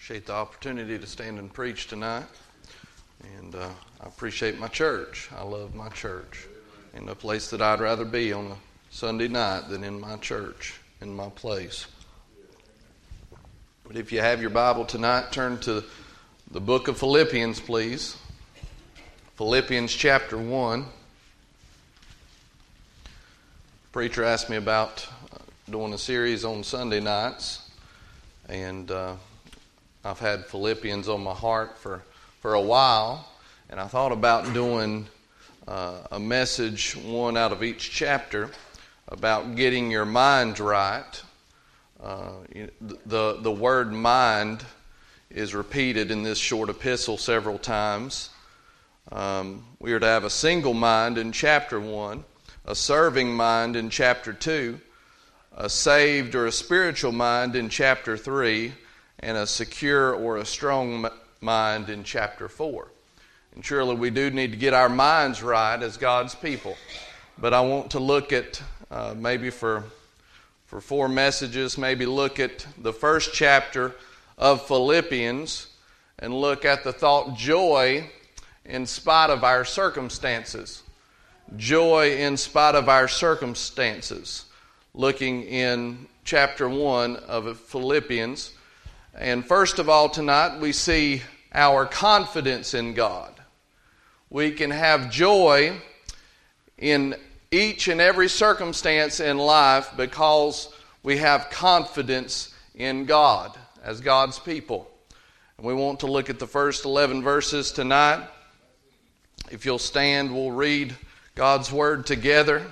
Appreciate the opportunity to stand and preach tonight. And I appreciate my church. I love my church. And a place that I'd rather be on a Sunday night than in my church, in my place. But if you have your Bible tonight, turn to the book of Philippians, please. Philippians chapter 1. Preacher asked me about doing a series on Sunday nights. And I've had Philippians on my heart for a while, and I thought about doing a message, one out of each chapter, about getting your mind right. The word mind is repeated in this short epistle several times. We are to have a single mind in chapter 1, a serving mind in chapter 2, a saved or a spiritual mind in chapter 3, and a secure or a strong mind in chapter 4. And surely we do need to get our minds right as God's people. But I want to look at, maybe for 4 messages, maybe look at the first chapter of Philippians and look at the thought joy in spite of our circumstances. Joy in spite of our circumstances. Looking in chapter 1 of Philippians. And first of all, tonight we see our confidence in God. We can have joy in each and every circumstance in life because we have confidence in God as God's people. And we want to look at the first 11 verses tonight. If you'll stand, we'll read God's Word together.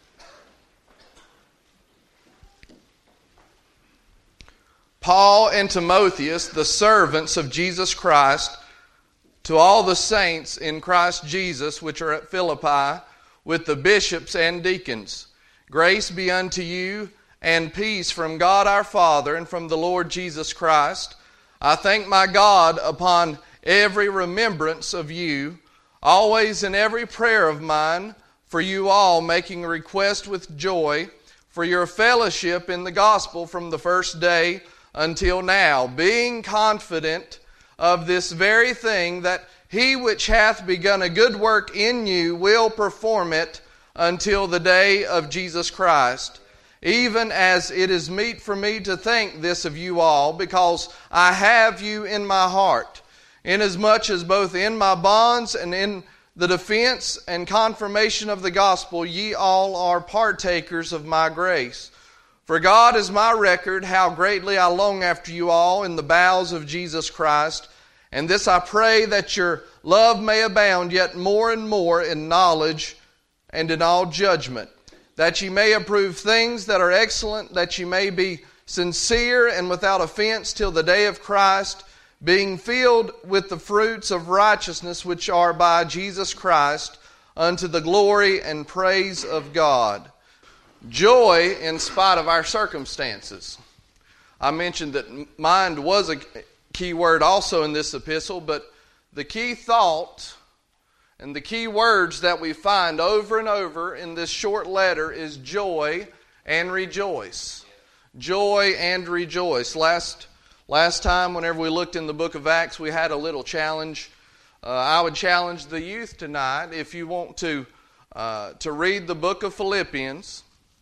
Paul and Timotheus, the servants of Jesus Christ, to all the saints in Christ Jesus which are at Philippi, with the bishops and deacons. Grace be unto you, and peace from God our Father and from the Lord Jesus Christ. I thank my God upon every remembrance of you, always in every prayer of mine, for you all, making a request with joy, for your fellowship in the gospel from the first day until now, being confident of this very thing, that he which hath begun a good work in you will perform it until the day of Jesus Christ. Even as it is meet for me to think this of you all, because I have you in my heart, inasmuch as both in my bonds and in the defense and confirmation of the gospel, ye all are partakers of my grace. For God is my record, how greatly I long after you all in the bowels of Jesus Christ. And this I pray, that your love may abound yet more and more in knowledge and in all judgment, that ye may approve things that are excellent, that ye may be sincere and without offense till the day of Christ, being filled with the fruits of righteousness which are by Jesus Christ, unto the glory and praise of God. Joy in spite of our circumstances. I mentioned that mind was a key word also in this epistle, but the key thought and the key words that we find over and over in this short letter is joy and rejoice. Joy and rejoice. Last time, whenever we looked in the book of Acts, we had a little challenge. I would challenge the youth tonight, if you want to read the book of Philippians.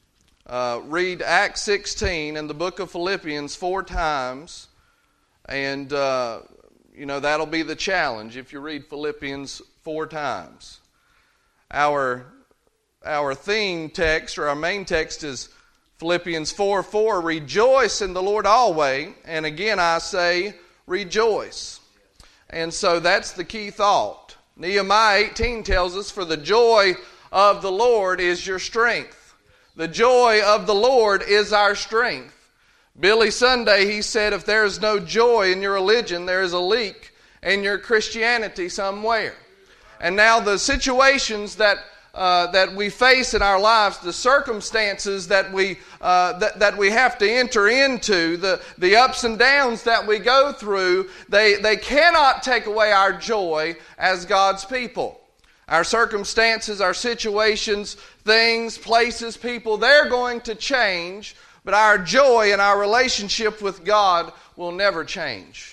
Read Acts 16 and the book of Philippians 4 times, and that'll be the challenge if you read Philippians 4 times. Our theme text, or our main text, is Philippians 4:4. Rejoice in the Lord always, and again I say rejoice. And so that's the key thought. Nehemiah 18 tells us, for the joy of the Lord is your strength. The joy of the Lord is our strength. Billy Sunday, he said, if there is no joy in your religion, there is a leak in your Christianity somewhere. And now the situations that we face in our lives, the circumstances that we have to enter into, the ups and downs that we go through, they cannot take away our joy as God's people. Our circumstances, our situations, things, places, people, they're going to change, but our joy and our relationship with God will never change.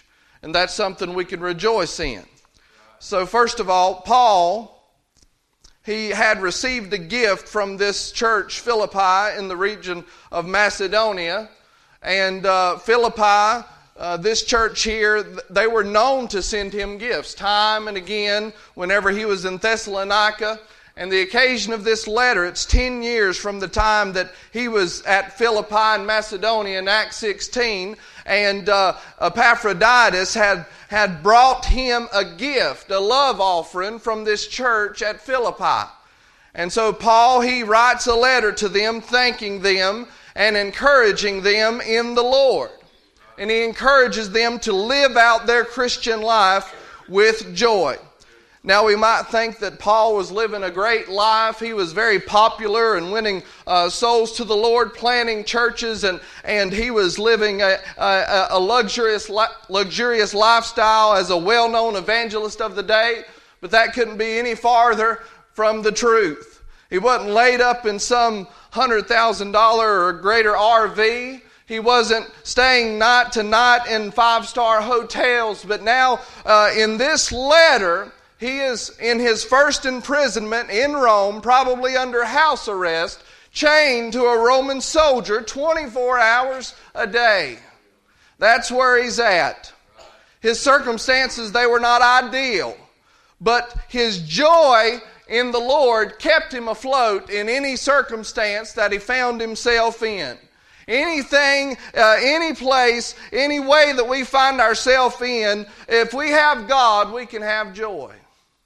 And that's something we can rejoice in. So first of all, Paul, he had received a gift from this church, Philippi, in the region of Macedonia. And Philippi, this church here, they were known to send him gifts time and again whenever he was in Thessalonica. And the occasion of this letter, it's 10 years from the time that he was at Philippi in Macedonia in Acts 16. And Epaphroditus had brought him a gift, a love offering from this church at Philippi. And so Paul, he writes a letter to them thanking them and encouraging them in the Lord. And he encourages them to live out their Christian life with joy. Now we might think that Paul was living a great life. He was very popular and winning souls to the Lord, planting churches, and he was living a luxurious lifestyle as a well-known evangelist of the day. But that couldn't be any farther from the truth. He wasn't laid up in some $100,000 or greater RV. He wasn't staying night to night in five-star hotels. But now in this letter, he is in his first imprisonment in Rome, probably under house arrest, chained to a Roman soldier 24 hours a day. That's where he's at. His circumstances, they were not ideal. But his joy in the Lord kept him afloat in any circumstance that he found himself in. Anything, any place, any way that we find ourselves in, if we have God, we can have joy.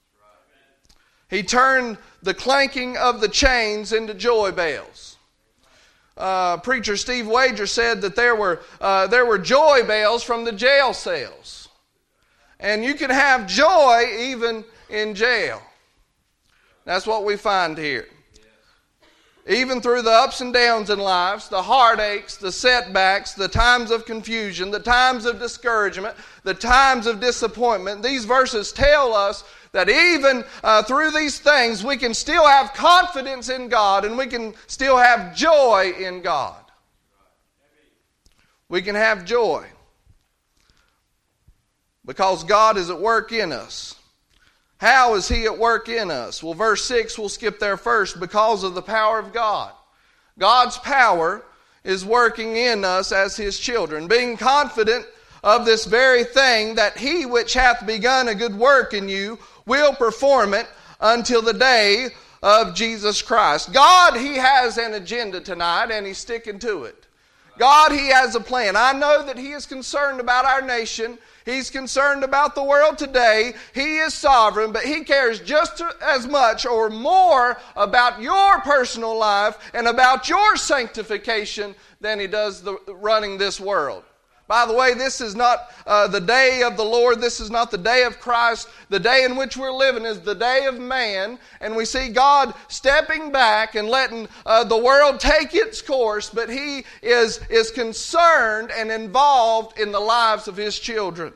He turned the clanking of the chains into joy bells. Preacher Steve Wager said that there were joy bells from the jail cells. And you can have joy even in jail. That's what we find here. Even through the ups and downs in life, the heartaches, the setbacks, the times of confusion, the times of discouragement, the times of disappointment, these verses tell us that even through these things, we can still have confidence in God and we can still have joy in God. We can have joy because God is at work in us. How is He at work in us? Well, verse 6, we'll skip there first, because of the power of God. God's power is working in us as His children, being confident of this very thing, that He which hath begun a good work in you will perform it until the day of Jesus Christ. God, He has an agenda tonight, and He's sticking to it. God, He has a plan. I know that He is concerned about our nation. He's concerned about the world today. He is sovereign, but He cares just as much or more about your personal life and about your sanctification than He does running this world. By the way, this is not the day of the Lord. This is not the day of Christ. The day in which we're living is the day of man. And we see God stepping back and letting the world take its course. But He is concerned and involved in the lives of His children.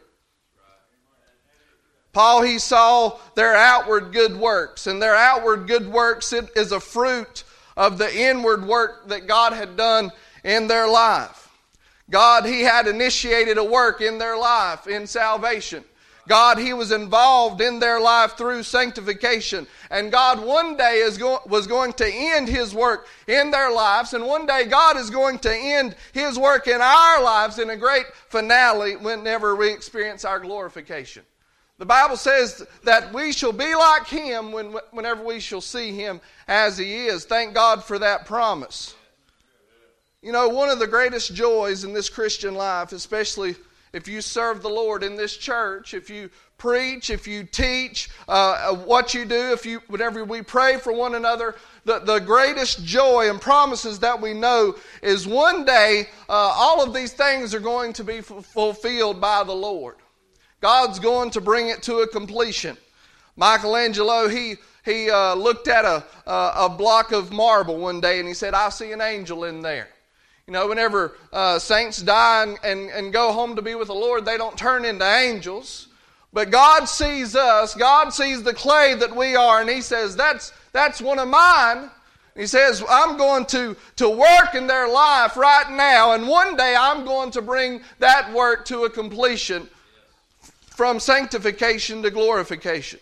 Paul, he saw their outward good works. And their outward good works is a fruit of the inward work that God had done in their life. God, He had initiated a work in their life in salvation. God, He was involved in their life through sanctification. And God one day was going to end His work in their lives. And one day God is going to end His work in our lives in a great finale whenever we experience our glorification. The Bible says that we shall be like Him whenever we shall see Him as He is. Thank God for that promise. You know, one of the greatest joys in this Christian life, especially if you serve the Lord in this church, if you preach, if you teach, what you do, whenever we pray for one another, the greatest joy and promises that we know is one day all of these things are going to be fulfilled by the Lord. God's going to bring it to a completion. Michelangelo, he looked at a block of marble one day and he said, "I see an angel in there." You know, whenever saints die and go home to be with the Lord, they don't turn into angels. But God sees us. God sees the clay that we are, and He says, that's one of mine. He says, I'm going to work in their life right now, and one day I'm going to bring that work to a completion from sanctification to glorification.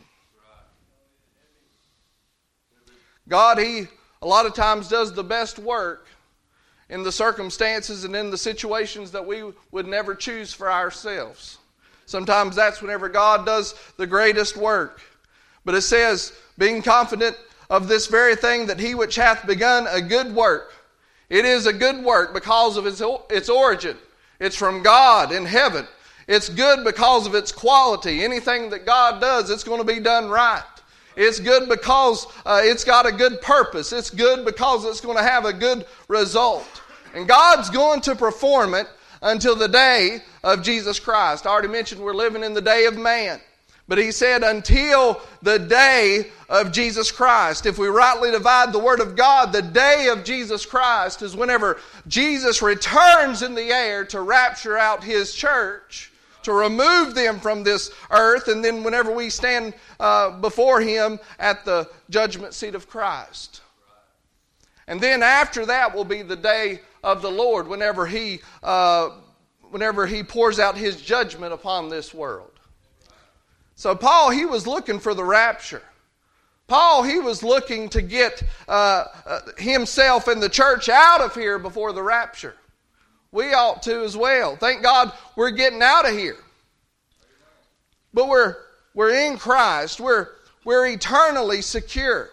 God, He a lot of times does the best work in the circumstances and in the situations that we would never choose for ourselves. Sometimes that's whenever God does the greatest work. But it says, being confident of this very thing, that He which hath begun a good work. It is a good work because of its origin. It's from God in heaven. It's good because of its quality. Anything that God does, it's going to be done right. It's good because it's got a good purpose. It's good because it's going to have a good result. And God's going to perform it until the day of Jesus Christ. I already mentioned we're living in the day of man. But He said until the day of Jesus Christ. If we rightly divide the Word of God, the day of Jesus Christ is whenever Jesus returns in the air to rapture out His church, to remove them from this earth, and then whenever we stand before Him at the judgment seat of Christ. And then after that will be the day of the Lord, whenever He pours out His judgment upon this world. So Paul, he was looking for the rapture. Paul, he was looking to get himself and the church out of here before the rapture. We ought to as well. Thank God we're getting out of here. But we're in Christ. We're eternally secure.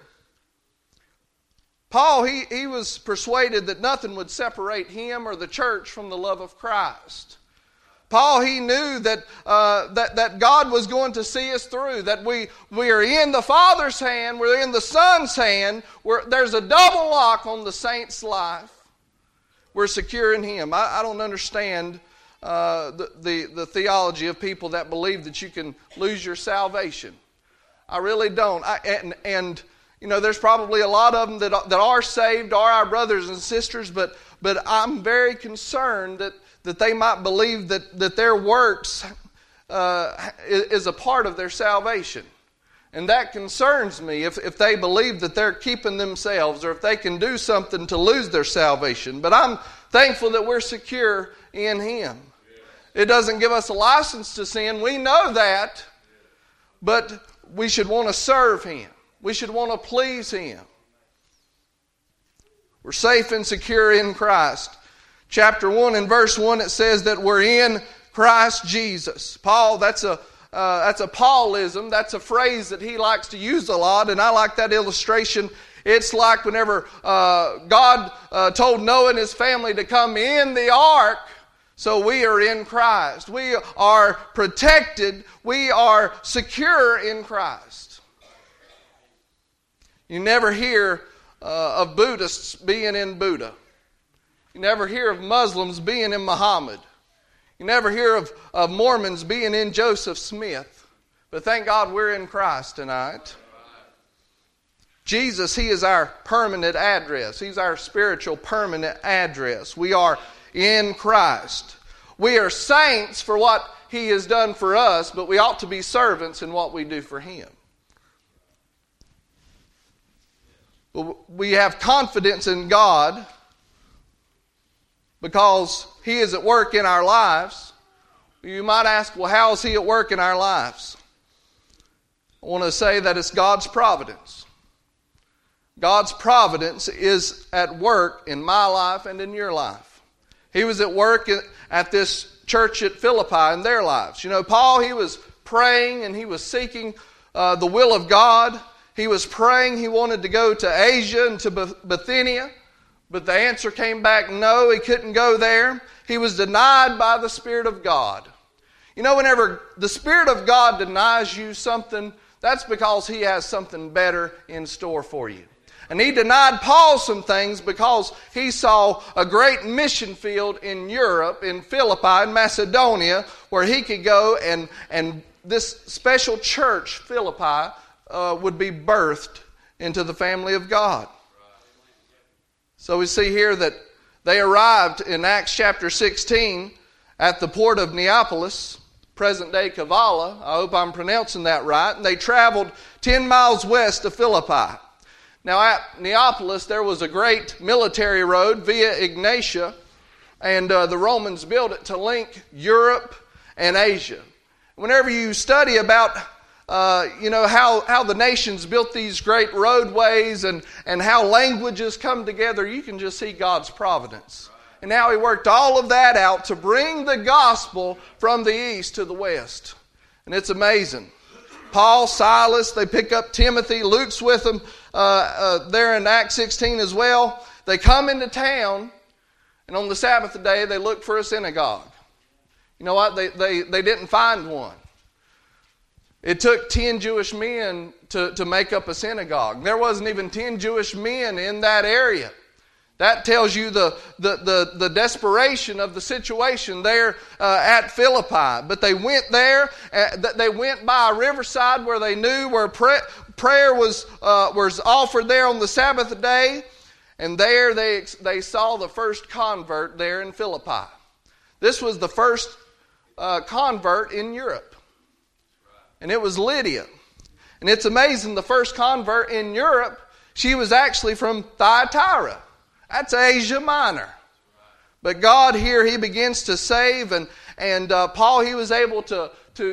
Paul, he was persuaded that nothing would separate him or the church from the love of Christ. Paul, he knew that God was going to see us through, that we are in the Father's hand, we're in the Son's hand, there's a double lock on the saint's life. We're secure in Him. I don't understand the theology of people that believe that you can lose your salvation. I really don't. And you know, there's probably a lot of them that are saved, are our brothers and sisters, but I'm very concerned that they might believe that their works is a part of their salvation. And that concerns me if they believe that they're keeping themselves or if they can do something to lose their salvation. But I'm thankful that we're secure in Him. It doesn't give us a license to sin. We know that. But we should want to serve Him. We should want to please Him. We're safe and secure in Christ. Chapter 1 and verse 1, it says that we're in Christ Jesus. Paul, that's a Paulism. That's a phrase that he likes to use a lot, and I like that illustration. It's like whenever God told Noah and his family to come in the ark, so we are in Christ. We are protected. We are secure in Christ. You never hear of Buddhists being in Buddha. You never hear of Muslims being in Muhammad. You never hear of Mormons being in Joseph Smith. But thank God we're in Christ tonight. Jesus, He is our permanent address. He's our spiritual permanent address. We are in Christ. We are saints for what He has done for us, but we ought to be servants in what we do for Him. We have confidence in God because He is at work in our lives. You might ask, well, how is He at work in our lives? I want to say that it's God's providence. God's providence is at work in my life and in your life. He was at work at this church at Philippi in their lives. You know, Paul, he was praying and he was seeking the will of God. He was praying. He wanted to go to Asia and to Bithynia. But the answer came back, no, he couldn't go there. He was denied by the Spirit of God. You know, whenever the Spirit of God denies you something, that's because He has something better in store for you. And He denied Paul some things because he saw a great mission field in Europe, in Philippi, in Macedonia, where he could go and this special church, Philippi, would be birthed into the family of God. So we see here that they arrived in Acts chapter 16 at the port of Neapolis, present-day Kavala. I hope I'm pronouncing that right. And they traveled 10 miles west of Philippi. Now at Neapolis there was a great military road, Via Egnatia, and the Romans built it to link Europe and Asia. Whenever you study about how the nations built these great roadways and how languages come together, you can just see God's providence. And how He worked all of that out to bring the gospel from the east to the west. And it's amazing. Paul, Silas, they pick up Timothy. Luke's with them there in Acts 16 as well. They come into town, and on the Sabbath day, they look for a synagogue. You know what? They didn't find one. It took 10 Jewish men to make up a synagogue. There wasn't even 10 Jewish men in that area. That tells you the desperation of the situation there at Philippi. But they went there. They went by a riverside where they knew where prayer was offered there on the Sabbath day. And there they saw the first convert there in Philippi. This was the first convert in Europe. And it was Lydia. And it's amazing, the first convert in Europe, she was actually from Thyatira. That's Asia Minor. But God here, He begins to save, and Paul, he was able to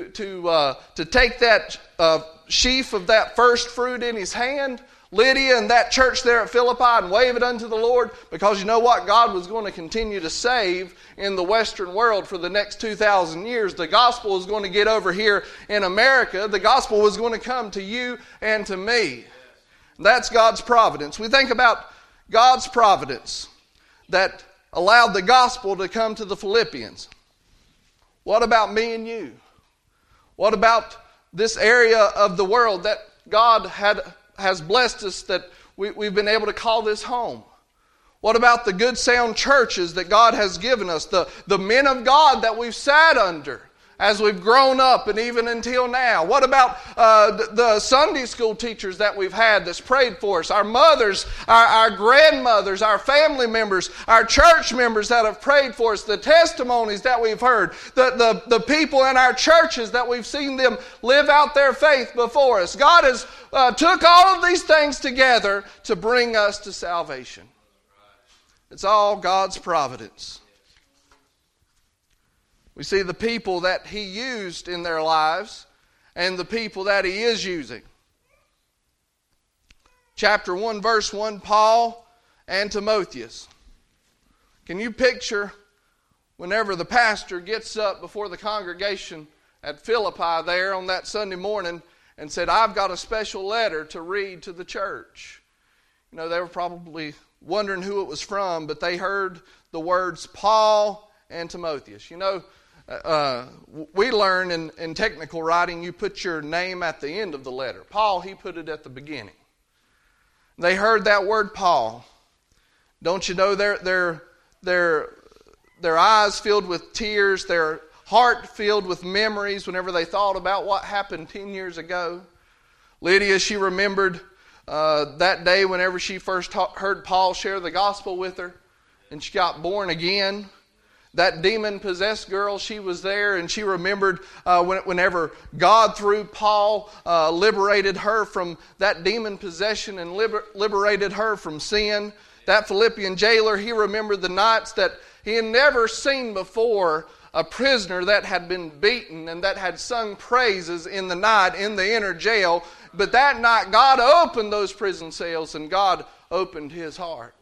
take that sheaf of that first fruit in his hand, Lydia and that church there at Philippi, and wave it unto the Lord, because you know what? God was going to continue to save in the Western world for the next 2,000 years. The gospel was going to get over here in America. The gospel was going to come to you and to me. That's God's providence. We think about God's providence that allowed the gospel to come to the Philippians. What about me and you? What about this area of the world that God has blessed us, that we've been able to call this home? What about the good sound churches that God has given us, the men of God that we've sat under as we've grown up and even until now? What about the Sunday school teachers that we've had that's prayed for us? Our mothers, our grandmothers, our family members, our church members that have prayed for us, the testimonies that we've heard, the people in our churches that we've seen them live out their faith before us. God has took all of these things together to bring us to salvation. It's all God's providence. We see the people that He used in their lives and the people that He is using. Chapter 1, verse 1, Paul and Timotheus. Can you picture whenever the pastor gets up before the congregation at Philippi there on that Sunday morning and said, I've got a special letter to read to the church? You know, they were probably wondering who it was from, but they heard the words Paul and Timotheus. You know, we learn in technical writing, you put your name at the end of the letter. Paul, he put it at the beginning. They heard that word Paul. Don't you know their eyes filled with tears, their heart filled with memories whenever they thought about what happened 10 years ago? Lydia, she remembered that day whenever she first heard Paul share the gospel with her and she got born again. That demon-possessed girl, she was there, and she remembered whenever God, through Paul, liberated her from that demon possession and liberated her from sin. That Philippian jailer, he remembered the nights that he had never seen before a prisoner that had been beaten and that had sung praises in the night in the inner jail. But that night, God opened those prison cells and God opened his heart.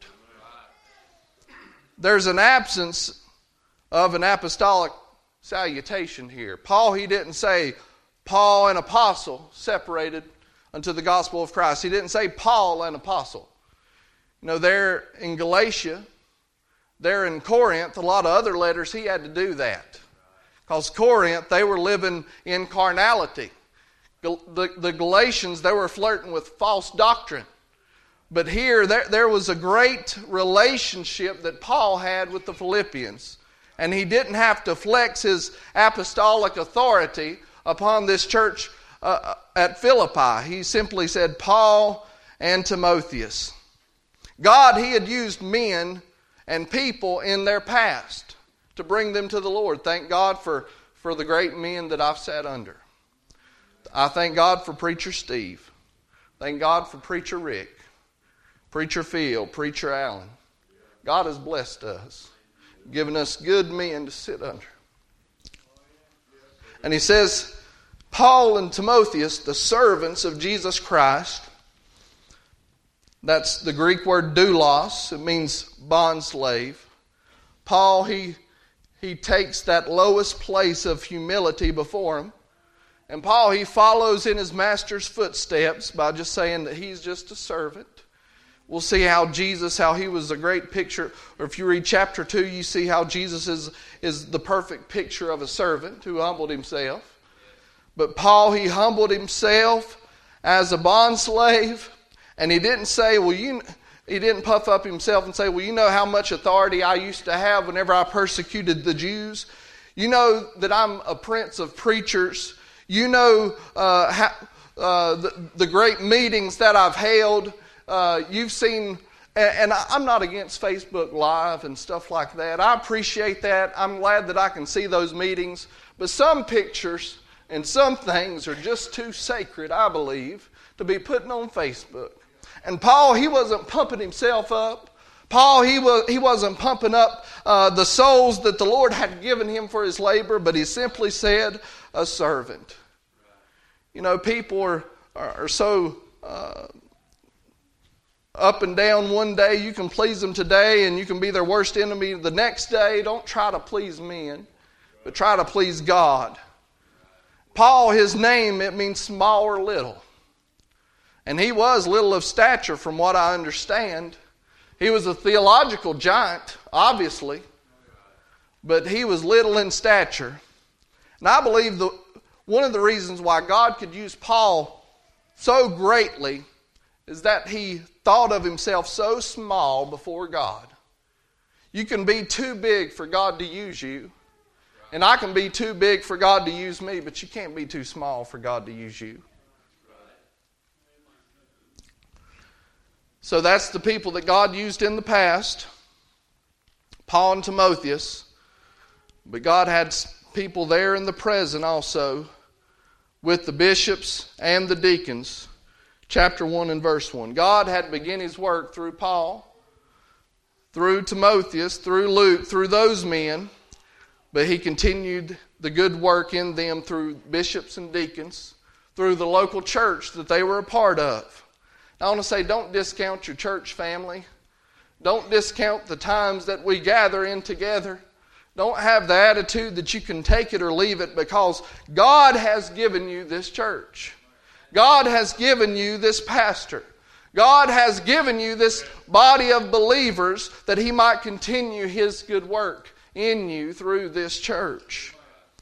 There's an absence of an apostolic salutation here. Paul, he didn't say Paul an apostle separated unto the gospel of Christ. He didn't say Paul an apostle. You know, there in Galatia, there in Corinth, a lot of other letters, he had to do that. Because Corinth, they were living in carnality. The Galatians, they were flirting with false doctrine. But here, there was a great relationship that Paul had with the Philippians. And he didn't have to flex his apostolic authority upon this church at Philippi. He simply said Paul and Timotheus. God, he had used men and people in their past to bring them to the Lord. Thank God for the great men that I've sat under. I thank God for Preacher Steve. Thank God for Preacher Rick, Preacher Phil, Preacher Allen. God has blessed us, given us good men to sit under. And he says, Paul and Timotheus, the servants of Jesus Christ. That's the Greek word doulos. It means bondslave. Paul, he takes that lowest place of humility before him. And Paul, he follows in his master's footsteps by just saying that he's just a servant. We'll see how Jesus, how he was a great picture. Or if you read chapter 2, you see how Jesus is the perfect picture of a servant who humbled himself. But Paul, he humbled himself as a bondslave. And he didn't say, he didn't puff up himself and say, well, you know how much authority I used to have whenever I persecuted the Jews. You know that I'm a prince of preachers. You know the great meetings that I've held. You've seen, and I'm not against Facebook Live and stuff like that. I appreciate that. I'm glad that I can see those meetings. But some pictures and some things are just too sacred, I believe, to be putting on Facebook. And Paul, he wasn't pumping himself up. Paul, he wasn't pumping up the souls that the Lord had given him for his labor, but he simply said, a servant. You know, people are so up and down one day. You can please them today and you can be their worst enemy the next day. Don't try to please men, but try to please God. Paul, his name, it means small or little. And he was little of stature from what I understand. He was a theological giant, obviously, but he was little in stature. And I believe one of the reasons why God could use Paul so greatly is that he thought of himself so small before God. You can be too big for God to use you, and I can be too big for God to use me, but you can't be too small for God to use you. So that's the people that God used in the past, Paul and Timotheus. But God had people there in the present also with the bishops and the deacons. Chapter 1 and verse 1. God had begun his work through Paul, through Timotheus, through Luke, through those men. But he continued the good work in them through bishops and deacons, through the local church that they were a part of. I want to say, don't discount your church family. Don't discount the times that we gather in together. Don't have the attitude that you can take it or leave it, because God has given you this church. God has given you this pastor. God has given you this body of believers that he might continue his good work in you through this church.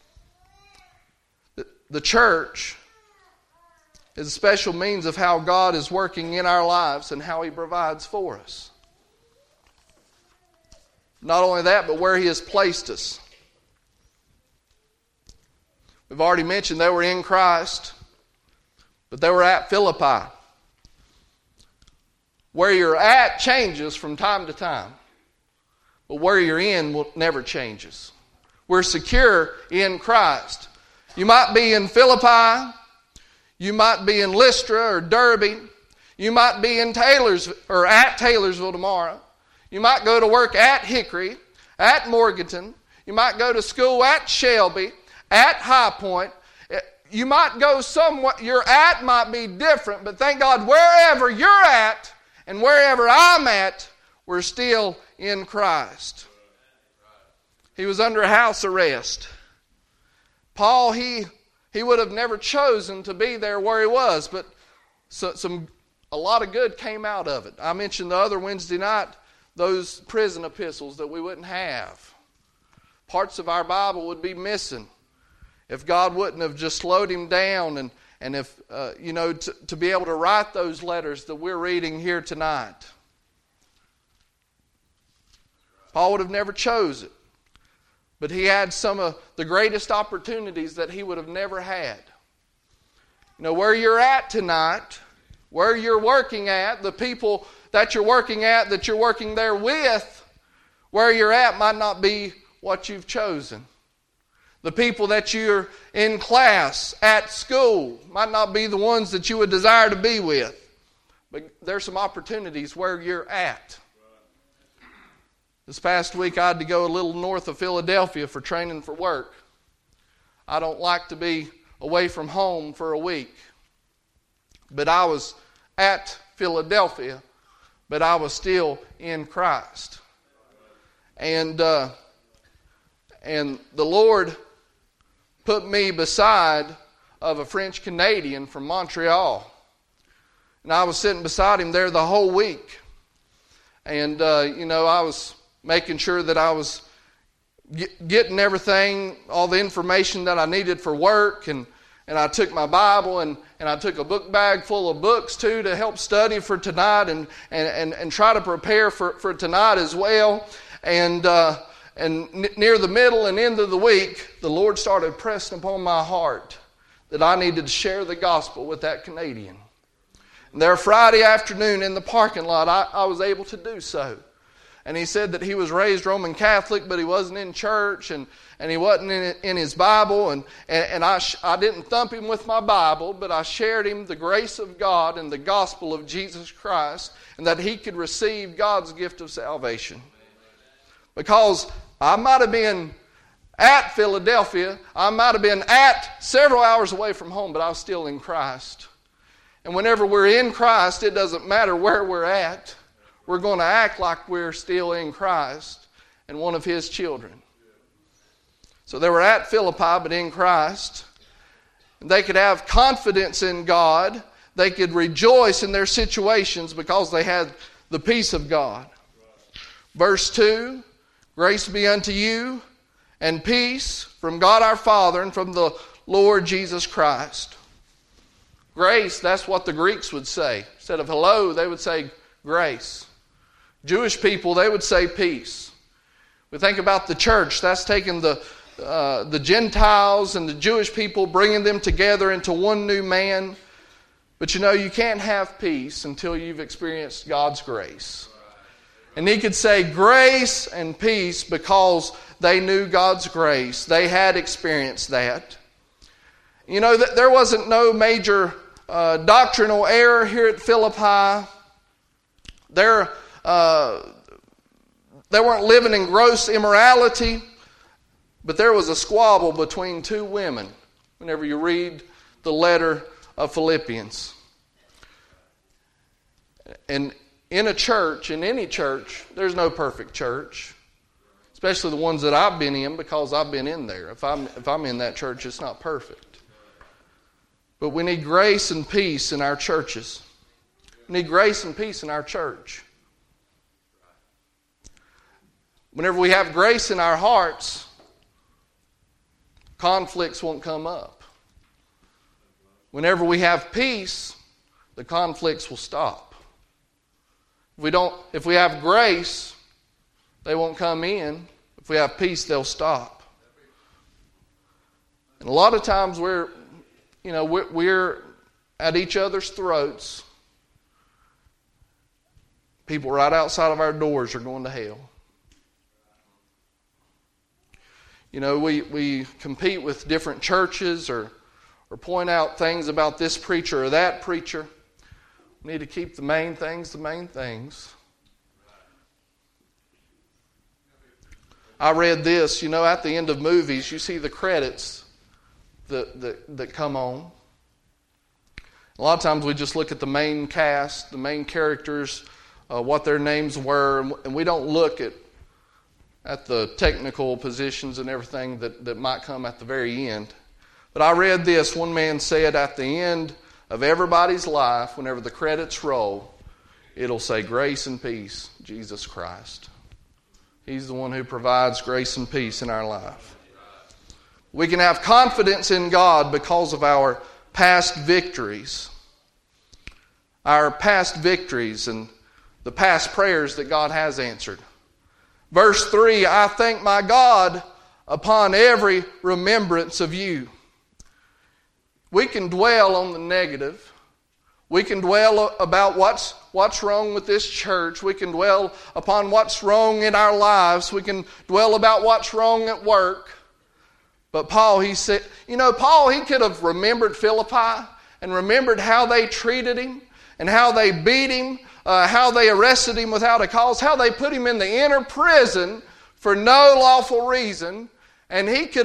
The church is a special means of how God is working in our lives and how he provides for us. Not only that, but where he has placed us. We've already mentioned they were in Christ, but they were at Philippi. Where you're at changes from time to time, but where you're in never changes. We're secure in Christ. You might be in Philippi. You might be in Lystra or Derby. You might be in at Taylorsville tomorrow. You might go to work at Hickory, at Morganton. You might go to school at Shelby, at High Point. You might go somewhere. Your at might be different, but thank God wherever you're at and wherever I'm at, we're still in Christ. He was under house arrest. Paul, he would have never chosen to be there where he was, but a lot of good came out of it. I mentioned the other Wednesday night, those prison epistles that we wouldn't have. Parts of our Bible would be missing if God wouldn't have just slowed him down and if, to be able to write those letters that we're reading here tonight. Paul would have never chose it. But he had some of the greatest opportunities that he would have never had. You know, where you're at tonight, where you're working at, the people that you're working at, that you're working there with, where you're at might not be what you've chosen. The people that you're in class, at school, might not be the ones that you would desire to be with. But there's some opportunities where you're at. This past week I had to go a little north of Philadelphia for training for work. I don't like to be away from home for a week. But I was at Philadelphia, but I was still in Christ. And the Lord put me beside of a French Canadian from Montreal. And I was sitting beside him there the whole week. And, I was making sure that I was getting everything, all the information that I needed for work. And I took my Bible and I took a book bag full of books too to help study for tonight and try to prepare for tonight as well. And near the middle and end of the week, the Lord started pressing upon my heart that I needed to share the gospel with that Canadian. And there Friday afternoon in the parking lot, I was able to do so. And he said that he was raised Roman Catholic, but he wasn't in church and he wasn't in his Bible. And I didn't thump him with my Bible, but I shared him the grace of God and the gospel of Jesus Christ, and that he could receive God's gift of salvation. Because I might have been at Philadelphia, I might have been at several hours away from home, but I was still in Christ. And whenever we're in Christ, it doesn't matter where we're at. We're going to act like we're still in Christ and one of His children. So they were at Philippi, but in Christ. And they could have confidence in God. They could rejoice in their situations because they had the peace of God. Verse 2, grace be unto you and peace from God our Father and from the Lord Jesus Christ. Grace, that's what the Greeks would say. Instead of hello, they would say grace. Jewish people, they would say peace. We think about the church. That's taking the Gentiles and the Jewish people, bringing them together into one new man. But you can't have peace until you've experienced God's grace. And he could say grace and peace because they knew God's grace. They had experienced that. There wasn't no major doctrinal error here at Philippi. They weren't living in gross immorality, but there was a squabble between two women whenever you read the letter of Philippians. And in a church, in any church, there's no perfect church, especially the ones that I've been in, because I've been in there. If I'm in that church, it's not perfect. But we need grace and peace in our churches. We need grace and peace in our church. Whenever we have grace in our hearts, conflicts won't come up. Whenever we have peace, the conflicts will stop. If we have grace, they won't come in. If we have peace, they'll stop. And a lot of times we're at each other's throats. People right outside of our doors are going to hell. We compete with different churches or point out things about this preacher or that preacher. We need to keep the main things the main things. I read this, at the end of movies, you see the credits that come on. A lot of times we just look at the main cast, the main characters, what their names were, and we don't look at the technical positions and everything that might come at the very end. But I read this. One man said at the end of everybody's life, whenever the credits roll, it'll say grace and peace, Jesus Christ. He's the one who provides grace and peace in our life. We can have confidence in God because of our past victories. Our past victories and the past prayers that God has answered. Verse 3, I thank my God upon every remembrance of you. We can dwell on the negative. We can dwell about what's wrong with this church. We can dwell upon what's wrong in our lives. We can dwell about what's wrong at work. But Paul, he said, Paul, he could have remembered Philippi and remembered how they treated him and how they beat him, how they arrested him without a cause, how they put him in the inner prison for no lawful reason. And he could have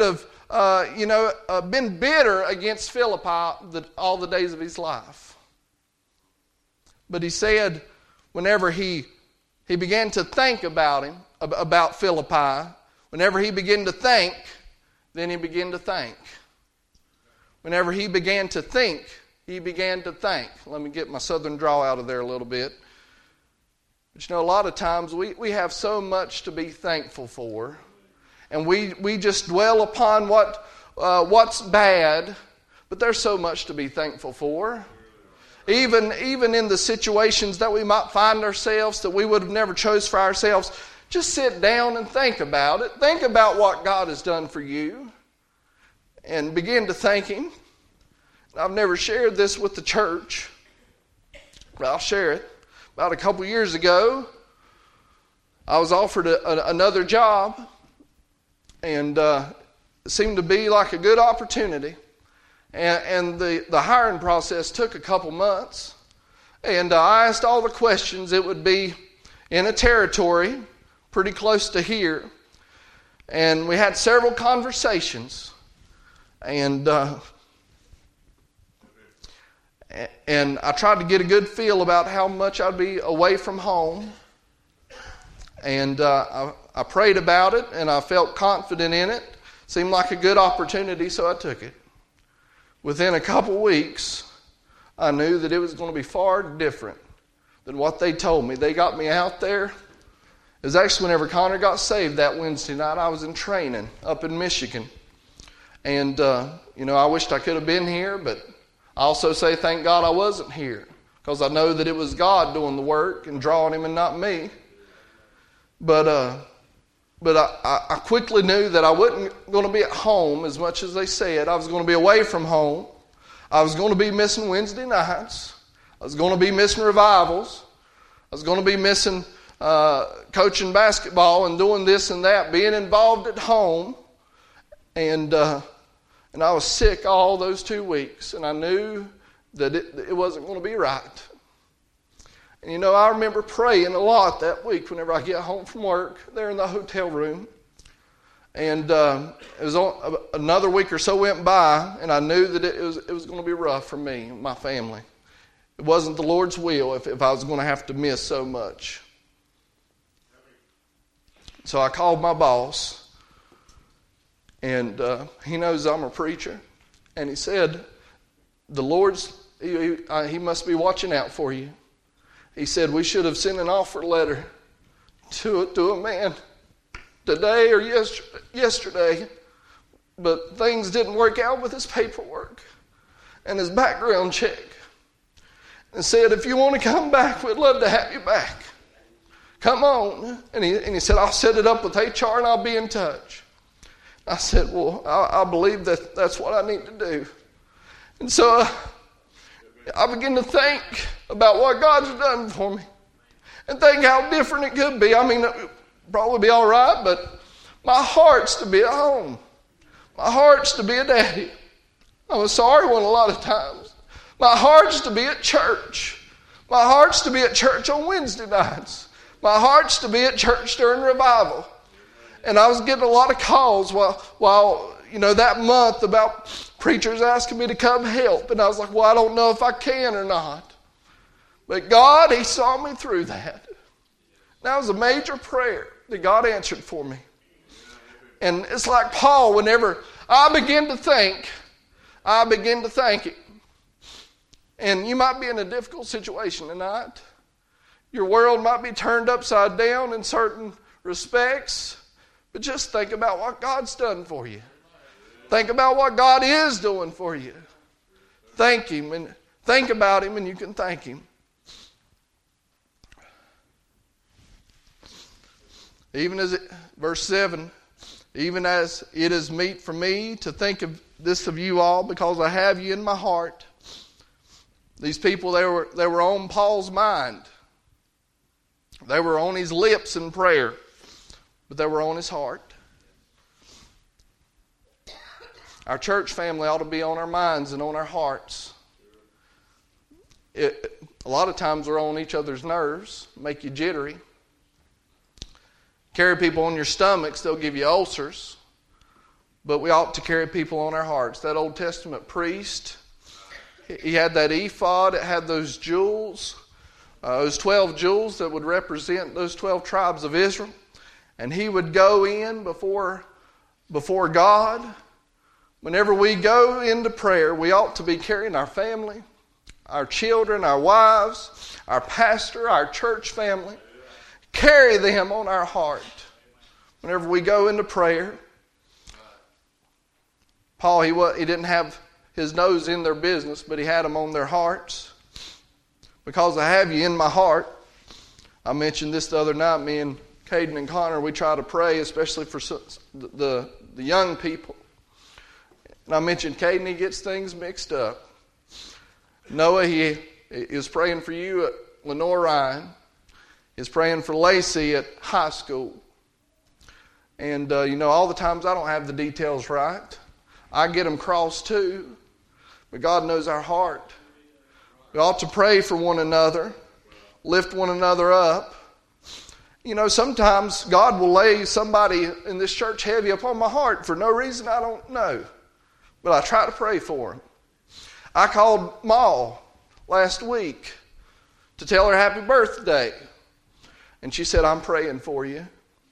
been bitter against Philippi all the days of his life. But he said, whenever he began to think about Philippi, whenever he began to think, then he began to think. Whenever he began to think, he began to think. Let me get my southern drawl out of there a little bit. But a lot of times we have so much to be thankful for. And we just dwell upon what's bad, but there's so much to be thankful for. Even in the situations that we might find ourselves that we would have never chose for ourselves, just sit down and think about it. Think about what God has done for you and begin to thank Him. I've never shared this with the church, but I'll share it. About a couple years ago, I was offered another job, and it seemed to be like a good opportunity. And the hiring process took a couple months. And I asked all the questions. It would be in a territory pretty close to here. And we had several conversations. And I tried to get a good feel about how much I'd be away from home. And I prayed about it, and I felt confident in it. Seemed like a good opportunity, so I took it. Within a couple weeks, I knew that it was going to be far different than what they told me. They got me out there. It was actually whenever Connor got saved that Wednesday night. I was in training up in Michigan. And, I wished I could have been here, but I also say thank God I wasn't here, because I know that it was God doing the work and drawing him and not me. But I quickly knew that I wasn't going to be at home as much as they said. I was going to be away from home. I was going to be missing Wednesday nights. I was going to be missing revivals. I was going to be missing coaching basketball and doing this and that, being involved at home. And I was sick all those 2 weeks, and I knew that it wasn't going to be right. And I remember praying a lot that week whenever I get home from work there in the hotel room. And it was another week or so went by, and I knew that it was going to be rough for me and my family. It wasn't the Lord's will if I was going to have to miss so much. So I called my boss, and he knows I'm a preacher. And he said, the Lord's, he must be watching out for you. He said, we should have sent an offer letter to a man today or yesterday, but things didn't work out with his paperwork and his background check. And said, if you want to come back, we'd love to have you back. Come on. And he said, I'll set it up with HR and I'll be in touch. I said, well, I believe that's what I need to do. And so I began to think about what God's done for me and think how different it could be. I mean, it would probably be all right, but my heart's to be at home. My heart's to be a daddy. I'm a sorry one a lot of times. My heart's to be at church. My heart's to be at church on Wednesday nights. My heart's to be at church during revival. And I was getting a lot of calls while that month about preachers asking me to come help. And I was like, well, I don't know if I can or not. But God, He saw me through that. That was a major prayer that God answered for me. And it's like Paul, whenever I begin to thank Him. And you might be in a difficult situation tonight. Your world might be turned upside down in certain respects. But just think about what God's done for you. Think about what God is doing for you. Thank Him and think about Him, and you can thank Him. Verse 7, even as it is meet for me to think of this of you all, because I have you in my heart. These people, they were on Paul's mind. They were on his lips in prayer, but they were on his heart. Our church family ought to be on our minds and on our hearts. A lot of times we're on each other's nerves, make you jittery. Carry people on your stomachs, they'll give you ulcers. but we ought to carry people on our hearts. That Old Testament priest, he had that ephod. It had those jewels, those 12 jewels that would represent those 12 tribes of Israel. And he would go in before God. Whenever we go into prayer, we ought to be carrying our family, our children, our wives, our pastor, our church family. Carry them on our heart whenever we go into prayer. Paul, he didn't have his nose in their business, but he had them on their hearts. Because I have you in my heart. I mentioned this the other night. Me and Caden and Connor, we try to pray, especially for the young people. And I mentioned Caden, he gets things mixed up. Noah, he is praying for you at Lenore Ryan. He's praying for Lacey at high school. And, all the times I don't have the details right. I get them crossed too. But God knows our heart. We ought to pray for one another. Lift one another up. Sometimes God will lay somebody in this church heavy upon my heart for no reason I don't know. But I try to pray for him. I called Ma last week to tell her happy birthday. And she said, I'm praying for you.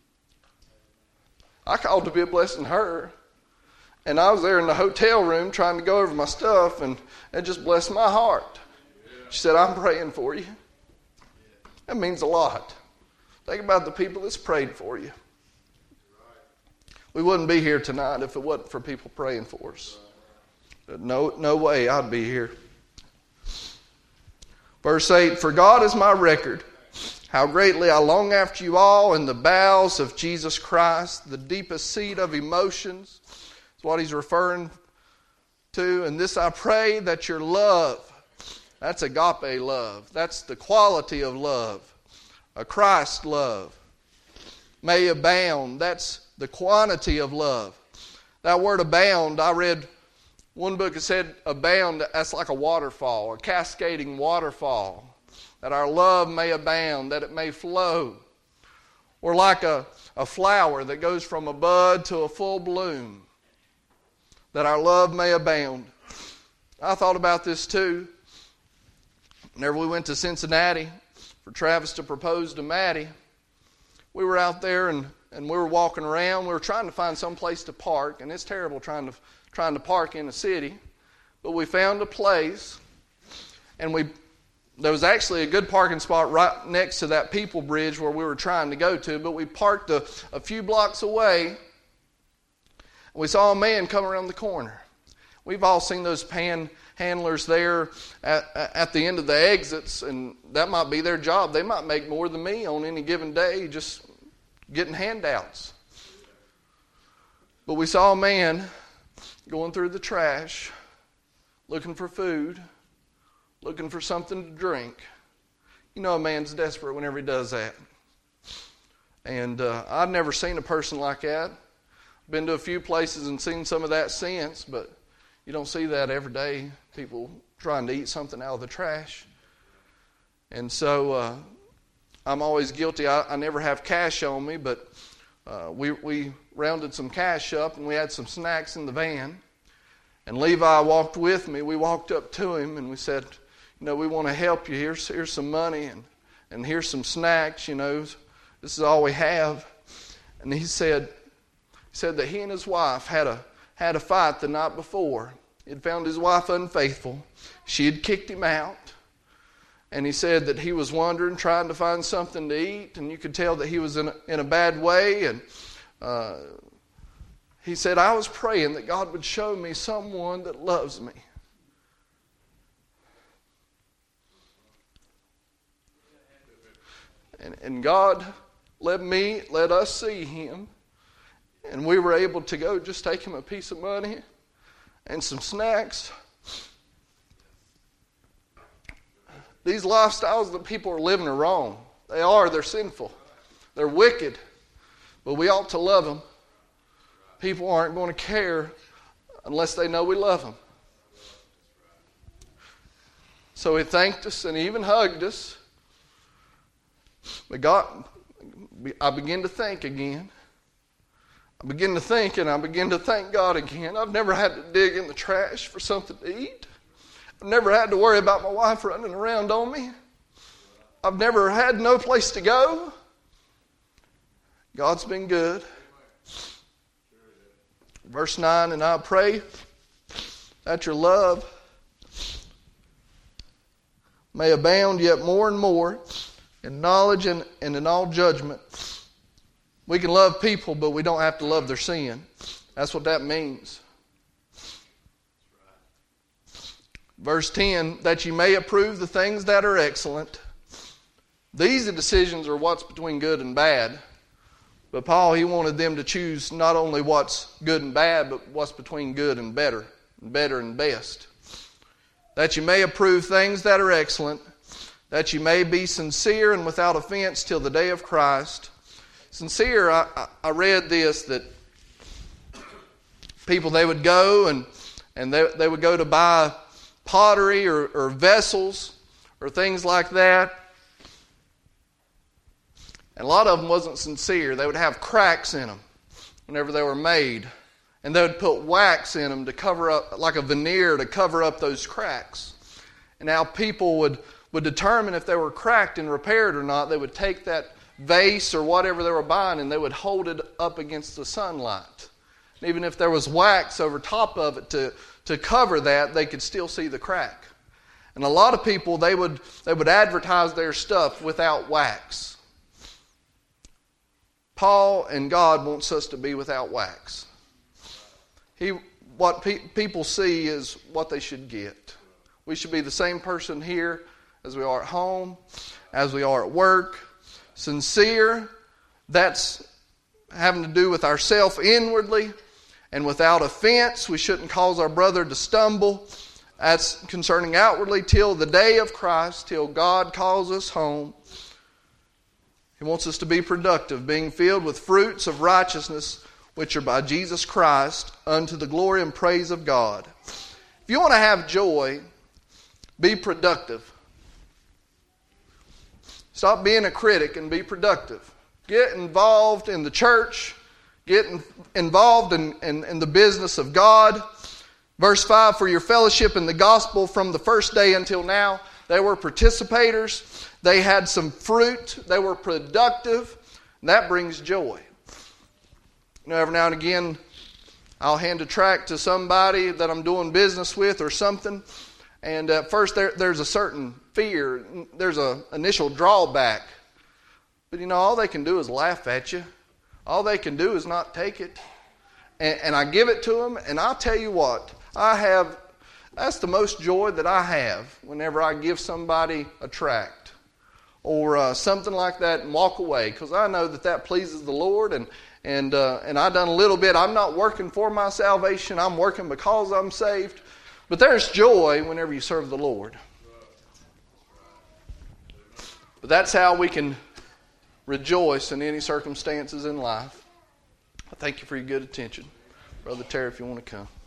I called to be a blessing to her. And I was there in the hotel room trying to go over my stuff, and it just blessed my heart. She said, I'm praying for you. That means a lot. Think about the people that's prayed for you. We wouldn't be here tonight if it wasn't for people praying for us. No way I'd be here. Verse 8, for God is my record, how greatly I long after you all in the bowels of Jesus Christ, the deepest seat of emotions. That's what he's referring to. And this I pray, that your love, that's agape love. That's the quality of love. A Christ love may abound. That's the quantity of love. That word abound, I read one book that said abound, that's like a waterfall, a cascading waterfall. That our love may abound, that it may flow. Or like a flower that goes from a bud to a full bloom. That our love may abound. I thought about this too. Whenever we went to Cincinnati for Travis to propose to Maddie, we were out there and we were walking around. We were trying to find some place to park, and it's terrible trying to park in a city. But we found a place, and there was actually a good parking spot right next to that People Bridge where we were trying to go to, but we parked a few blocks away, and we saw a man come around the corner. We've all seen those panhandlers there at the end of the exits, and that might be their job. They might make more than me on any given day just getting handouts. But we saw a man going through the trash, looking for food, looking for something to drink. A man's desperate whenever he does that. And I've never seen a person like that. Been to a few places and seen some of that since, but you don't see that every day, people trying to eat something out of the trash. And so I'm always guilty. I never have cash on me, but we rounded some cash up and we had some snacks in the van. And Levi walked with me. We walked up to him and we said, we want to help you. Here's some money and here's some snacks, This is all we have. And he said that he and his wife had a fight the night before. He'd found his wife unfaithful. She had kicked him out. And he said that he was wandering, trying to find something to eat, and you could tell that he was in a bad way. And he said, I was praying that God would show me someone that loves me. And God let us see him. And we were able to go just take him a piece of money and some snacks. These lifestyles that people are living are wrong. They're sinful. They're wicked. But we ought to love them. People aren't going to care unless they know we love them. So he thanked us and he even hugged us. But I began to think again. I begin to think, and I begin to thank God again. I've never had to dig in the trash for something to eat. I've never had to worry about my wife running around on me. I've never had no place to go. God's been good. Verse 9, and I pray that your love may abound yet more and more in knowledge and in all judgment. We can love people, but we don't have to love their sin. That's what that means. Verse 10, that you may approve the things that are excellent. These decisions are what's between good and bad. But Paul, he wanted them to choose not only what's good and bad, but what's between good and better and best. That you may approve things that are excellent, that you may be sincere and without offense till the day of Christ. Sincere, I read this, that people, they would go and they would go to buy pottery or vessels or things like that. And a lot of them wasn't sincere. They would have cracks in them whenever they were made. And they would put wax in them to cover up, like a veneer to cover up those cracks. And now people would determine if they were cracked and repaired or not. They would take that vase or whatever they were buying and they would hold it up against the sunlight. And even if there was wax over top of it to cover that, they could still see the crack. And a lot of people, they would advertise their stuff without wax. Paul and God wants us to be without wax. What people see is what they should get. We should be the same person here as we are at home, as we are at work. Sincere, that's having to do with ourself inwardly, and without offense. We shouldn't cause our brother to stumble. That's concerning outwardly till the day of Christ, till God calls us home. He wants us to be productive, being filled with fruits of righteousness, which are by Jesus Christ, unto the glory and praise of God. If you want to have joy, be productive. Stop being a critic and be productive. Get involved in the church. Get involved in the business of God. Verse 5, for your fellowship in the gospel from the first day until now, they were participators. They had some fruit. They were productive. And that brings joy. You know, every now and again, I'll hand a tract to somebody that I'm doing business with or something. And at first there's a certain fear. There's an initial drawback. But you know, all they can do is laugh at you. All they can do is not take it. And I give it to them. And I'll tell you what, that's the most joy that I have whenever I give somebody a tract or something like that and walk away, because I know that pleases the Lord, and I've done a little bit. I'm not working for my salvation. I'm working because I'm saved. But there's joy whenever you serve the Lord. But that's how we can rejoice in any circumstances in life. I thank you for your good attention. Brother Terry, if you want to come.